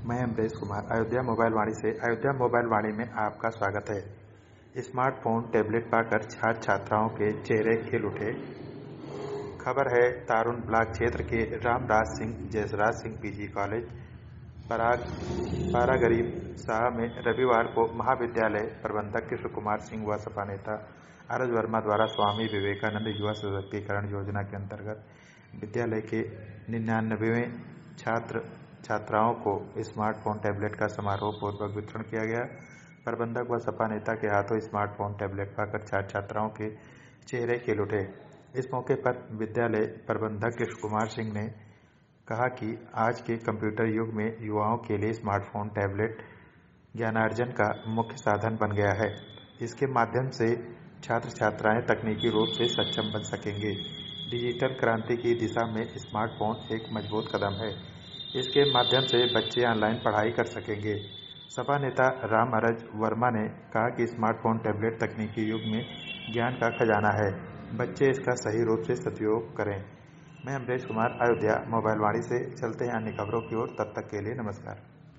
मैं अमरेश कुमार अयोध्या मोबाइल वाणी से अयोध्या मोबाइल वाणी में आपका स्वागत है। स्मार्टफोन टैबलेट पाकर छात्र छात्राओं के चेहरे खिल उठे। खबर है तारुण ब्लॉक क्षेत्र के रामराज सिंह जयसराज सिंह पीजी कॉलेज पारागरीब शाह में रविवार को महाविद्यालय प्रबंधक कृष्ण कुमार सिंह व सपा नेता आरज वर्मा द्वारा स्वामी विवेकानंद युवा सशक्तिकरण योजना के अंतर्गत विद्यालय के 99वें छात्र छात्राओं को स्मार्टफोन टैबलेट का समारोह पूर्वक वितरण किया गया। प्रबंधक व सपा नेता के हाथों स्मार्टफोन टैबलेट पाकर छात्र छात्राओं के चेहरे खिल उठे। इस मौके पर विद्यालय प्रबंधक कृष्ण कुमार सिंह ने कहा कि आज के कंप्यूटर युग में युवाओं के लिए स्मार्टफोन टैबलेट ज्ञानार्जन का मुख्य साधन बन गया है। इसके माध्यम से छात्र छात्राएं तकनीकी रूप से सक्षम बन सकेंगे। डिजिटल क्रांति की दिशा में स्मार्टफोन एक मजबूत कदम है। इसके माध्यम से बच्चे ऑनलाइन पढ़ाई कर सकेंगे। सपा नेता राम अरज वर्मा ने कहा कि स्मार्टफोन टैबलेट तकनीकी युग में ज्ञान का खजाना है। बच्चे इसका सही रूप से सदुपयोग करें। मैं अमरेश कुमार अयोध्या मोबाइल वाणी से चलते हैं अन्य खबरों की ओर। तब तक के लिए नमस्कार।